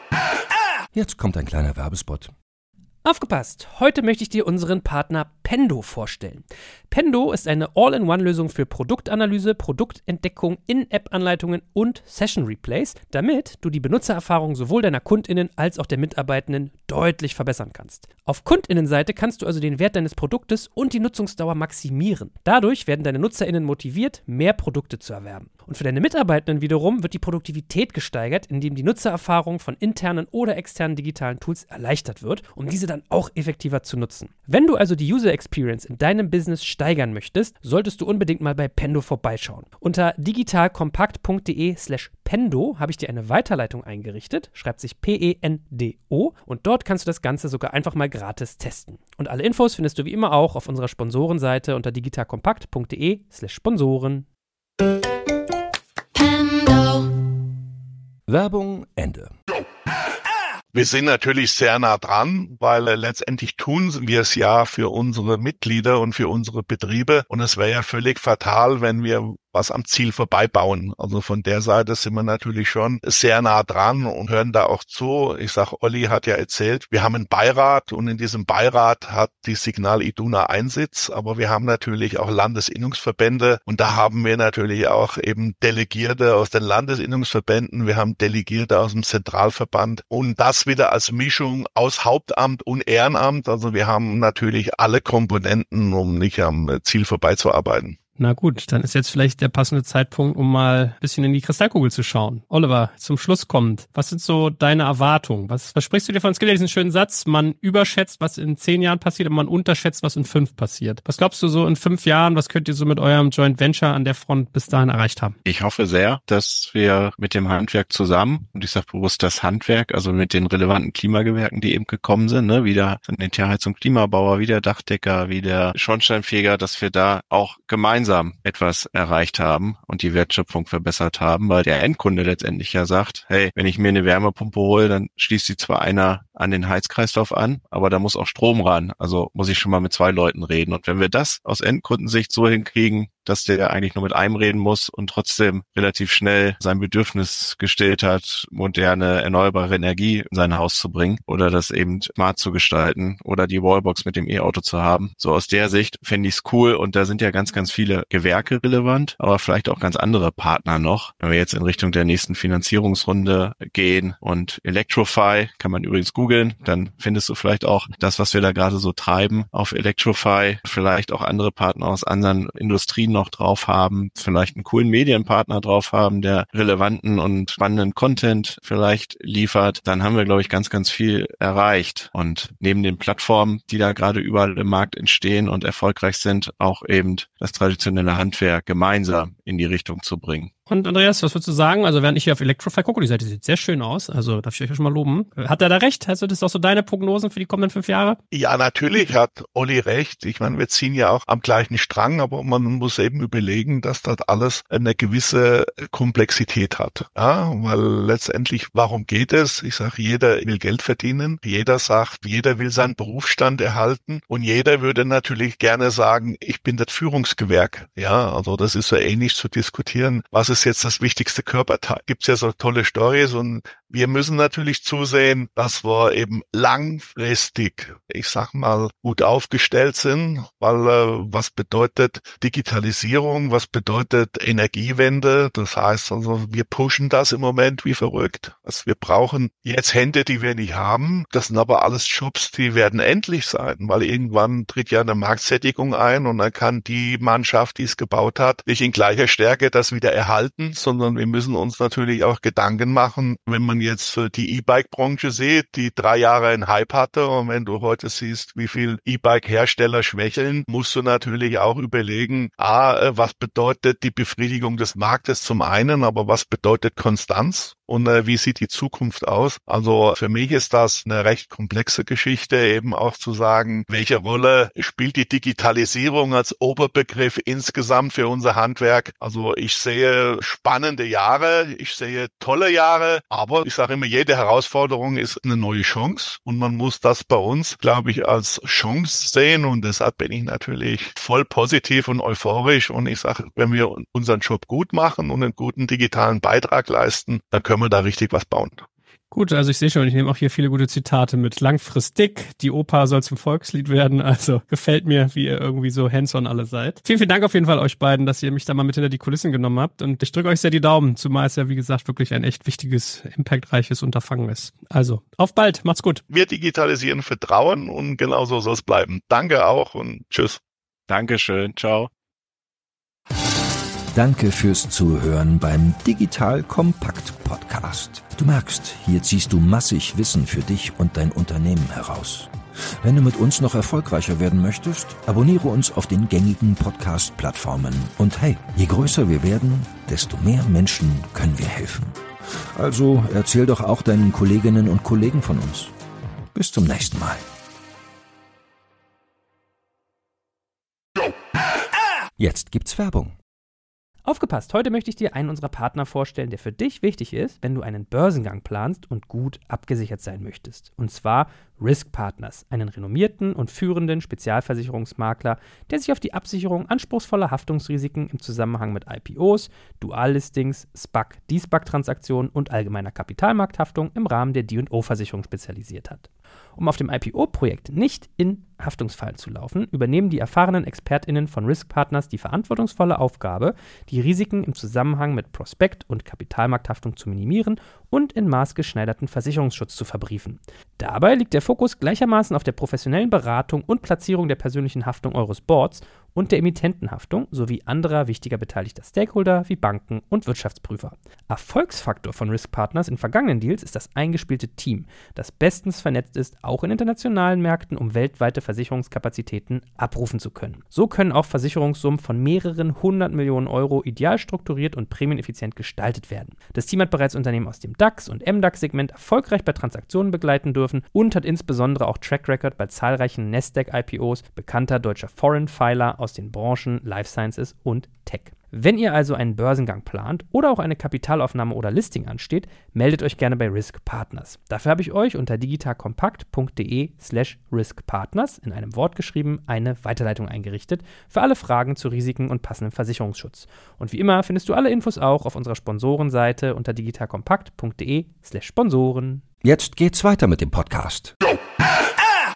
Jetzt kommt ein kleiner Werbespot. Aufgepasst! Heute möchte ich dir unseren Partner Pendo vorstellen. Pendo ist eine All-in-One-Lösung für Produktanalyse, Produktentdeckung, In-App-Anleitungen und Session-Replays, damit du die Benutzererfahrung sowohl deiner KundInnen als auch der Mitarbeitenden deutlich verbessern kannst. Auf KundInnenseite kannst du also den Wert deines Produktes und die Nutzungsdauer maximieren. Dadurch werden deine NutzerInnen motiviert, mehr Produkte zu erwerben. Und für deine Mitarbeitenden wiederum wird die Produktivität gesteigert, indem die Nutzererfahrung von internen oder externen digitalen Tools erleichtert wird, um diese dann auch effektiver zu nutzen. Wenn du also die User Experience in deinem Business steigern möchtest, solltest du unbedingt mal bei Pendo vorbeischauen. Unter digitalkompakt.de slash Pendo habe ich dir eine Weiterleitung eingerichtet, schreibt sich P E N D O, und dort kannst du das Ganze sogar einfach mal gratis testen. Und alle Infos findest du wie immer auch auf unserer Sponsorenseite unter digitalkompakt.de slash Sponsoren. Werbung Ende. Wir sind natürlich sehr nah dran, weil äh, letztendlich tun wir es ja für unsere Mitglieder und für unsere Betriebe. Und es wäre ja völlig fatal, wenn wir was am Ziel vorbeibauen. Also von der Seite sind wir natürlich schon sehr nah dran und hören da auch zu. Ich sag, Olli hat ja erzählt, wir haben einen Beirat und in diesem Beirat hat die Signal Iduna einen Sitz, aber wir haben natürlich auch Landesinnungsverbände und da haben wir natürlich auch eben Delegierte aus den Landesinnungsverbänden, wir haben Delegierte aus dem Zentralverband und das wieder als Mischung aus Hauptamt und Ehrenamt. Also wir haben natürlich alle Komponenten, um nicht am Ziel vorbeizuarbeiten. Na gut, dann ist jetzt vielleicht der passende Zeitpunkt, um mal ein bisschen in die Kristallkugel zu schauen. Oliver, zum Schluss kommt. Was sind so deine Erwartungen? Was versprichst du dir von? Es gibt ja diesen schönen Satz, man überschätzt, was in zehn Jahren passiert und man unterschätzt, was in fünf passiert. Was glaubst du so in fünf Jahren, was könnt ihr so mit eurem Joint Venture an der Front bis dahin erreicht haben? Ich hoffe sehr, dass wir mit dem Handwerk zusammen, und ich sage bewusst das Handwerk, also mit den relevanten Klimagewerken, die eben gekommen sind, ne, wie der Sanitärheizung Klimabauer, wie der Dachdecker, wie der Schornsteinfeger, dass wir da auch gemeinsam etwas erreicht haben und die Wertschöpfung verbessert haben, weil der Endkunde letztendlich ja sagt, hey, wenn ich mir eine Wärmepumpe hole, dann schließt sie zwar einer an den Heizkreislauf an, aber da muss auch Strom ran, also muss ich schon mal mit zwei Leuten reden. Und wenn wir das aus Endkundensicht so hinkriegen, dass der eigentlich nur mit einem reden muss und trotzdem relativ schnell sein Bedürfnis gestillt hat, moderne, erneuerbare Energie in sein Haus zu bringen oder das eben smart zu gestalten oder die Wallbox mit dem E-Auto zu haben. So aus der Sicht fände ich es cool und da sind ja ganz, ganz viele Gewerke relevant, aber vielleicht auch ganz andere Partner noch. Wenn wir jetzt in Richtung der nächsten Finanzierungsrunde gehen und Electrify, kann man übrigens googeln, dann findest du vielleicht auch das, was wir da gerade so treiben auf Electrify, vielleicht auch andere Partner aus anderen Industrien noch drauf haben, vielleicht einen coolen Medienpartner drauf haben, der relevanten und spannenden Content vielleicht liefert, dann haben wir, glaube ich, ganz, ganz viel erreicht. Und neben den Plattformen, die da gerade überall im Markt entstehen und erfolgreich sind, auch eben das traditionelle Handwerk gemeinsam in die Richtung zu bringen. Und Andreas, was würdest du sagen? Also während ich hier auf Electrify gucke, die Seite sieht sehr schön aus, also darf ich euch schon mal loben. Hat er da recht? Also das ist auch so deine Prognosen für die kommenden fünf Jahre? Ja, natürlich hat Olli recht. Ich meine, wir ziehen ja auch am gleichen Strang, aber man muss eben überlegen, dass das alles eine gewisse Komplexität hat. Ja, weil letztendlich, warum geht es? Ich sage, jeder will Geld verdienen, jeder sagt, jeder will seinen Berufsstand erhalten und jeder würde natürlich gerne sagen, ich bin das Führungsgewerk. Ja, also das ist so ähnlich zu diskutieren, was ist ist jetzt das wichtigste Körperteil. Gibt's ja so tolle Storys und wir müssen natürlich zusehen, dass wir eben langfristig, ich sag mal, gut aufgestellt sind, weil äh, was bedeutet Digitalisierung, was bedeutet Energiewende? Das heißt also, wir pushen das im Moment wie verrückt. Also wir brauchen jetzt Hände, die wir nicht haben. Das sind aber alles Jobs, die werden endlich sein, weil irgendwann tritt ja eine Marktsättigung ein und dann kann die Mannschaft, die es gebaut hat, nicht in gleicher Stärke das wieder erhalten, sondern wir müssen uns natürlich auch Gedanken machen, wenn man jetzt die E-Bike-Branche sieht, die drei Jahre einen Hype hatte und wenn du heute siehst, wie viel E-Bike-Hersteller schwächeln, musst du natürlich auch überlegen, a, was bedeutet die Befriedigung des Marktes zum einen, aber was bedeutet Konstanz? Und äh, wie sieht die Zukunft aus? Also für mich ist das eine recht komplexe Geschichte, eben auch zu sagen, welche Rolle spielt die Digitalisierung als Oberbegriff insgesamt für unser Handwerk? Also ich sehe spannende Jahre, ich sehe tolle Jahre, aber ich sage immer, jede Herausforderung ist eine neue Chance und man muss das bei uns, glaube ich, als Chance sehen und deshalb bin ich natürlich voll positiv und euphorisch und ich sage, wenn wir unseren Job gut machen und einen guten digitalen Beitrag leisten, dann können wir da richtig was bauen. Gut, also ich sehe schon, ich nehme auch hier viele gute Zitate mit. Langfristig, die Oper soll zum Volkslied werden, also gefällt mir, wie ihr irgendwie so hands-on alle seid. Vielen, vielen Dank auf jeden Fall euch beiden, dass ihr mich da mal mit hinter die Kulissen genommen habt und ich drücke euch sehr die Daumen, zumal es ja, wie gesagt, wirklich ein echt wichtiges, impactreiches Unterfangen ist. Also, auf bald, macht's gut. Wir digitalisieren Vertrauen und genauso soll es bleiben. Danke auch und tschüss. Dankeschön, ciao. Danke fürs Zuhören beim Digital Kompakt Podcast. Du merkst, hier ziehst du massig Wissen für dich und dein Unternehmen heraus. Wenn du mit uns noch erfolgreicher werden möchtest, abonniere uns auf den gängigen Podcast-Plattformen. Und hey, je größer wir werden, desto mehr Menschen können wir helfen. Also erzähl doch auch deinen Kolleginnen und Kollegen von uns. Bis zum nächsten Mal. Jetzt gibt's Werbung. Aufgepasst, heute möchte ich dir einen unserer Partner vorstellen, der für dich wichtig ist, wenn du einen Börsengang planst und gut abgesichert sein möchtest. Und zwar Risk Partners, einen renommierten und führenden Spezialversicherungsmakler, der sich auf die Absicherung anspruchsvoller Haftungsrisiken im Zusammenhang mit I P Os, Duallistings, SPAC, D-SPAC-Transaktionen und allgemeiner Kapitalmarkthaftung im Rahmen der D und O-Versicherung spezialisiert hat. Um auf dem I P O-Projekt nicht in Haftungsfallen zu laufen, übernehmen die erfahrenen ExpertInnen von Risk Partners die verantwortungsvolle Aufgabe, die Risiken im Zusammenhang mit Prospekt- und Kapitalmarkthaftung zu minimieren und in maßgeschneiderten Versicherungsschutz zu verbriefen. Dabei liegt der Fokus gleichermaßen auf der professionellen Beratung und Platzierung der persönlichen Haftung eures Boards und der Emittentenhaftung sowie anderer wichtiger beteiligter Stakeholder wie Banken und Wirtschaftsprüfer. Erfolgsfaktor von Risk Partners in vergangenen Deals ist das eingespielte Team, das bestens vernetzt ist, auch in internationalen Märkten, um weltweite Versicherungskapazitäten abrufen zu können. So können auch Versicherungssummen von mehreren hundert Millionen Euro ideal strukturiert und prämieneffizient gestaltet werden. Das Team hat bereits Unternehmen aus dem DAX- und M DAX-Segment erfolgreich bei Transaktionen begleiten dürfen und hat insbesondere auch Track Record bei zahlreichen Nasdaq-I P Os bekannter deutscher Foreign Filer aus den Branchen Life Sciences und Tech. Wenn ihr also einen Börsengang plant oder auch eine Kapitalaufnahme oder Listing ansteht, meldet euch gerne bei Risk Partners. Dafür habe ich euch unter digitalkompakt.de slash riskpartners in einem Wort geschrieben eine Weiterleitung eingerichtet für alle Fragen zu Risiken und passendem Versicherungsschutz. Und wie immer findest du alle Infos auch auf unserer Sponsorenseite unter digitalkompakt.de slash Sponsoren. Jetzt geht's weiter mit dem Podcast.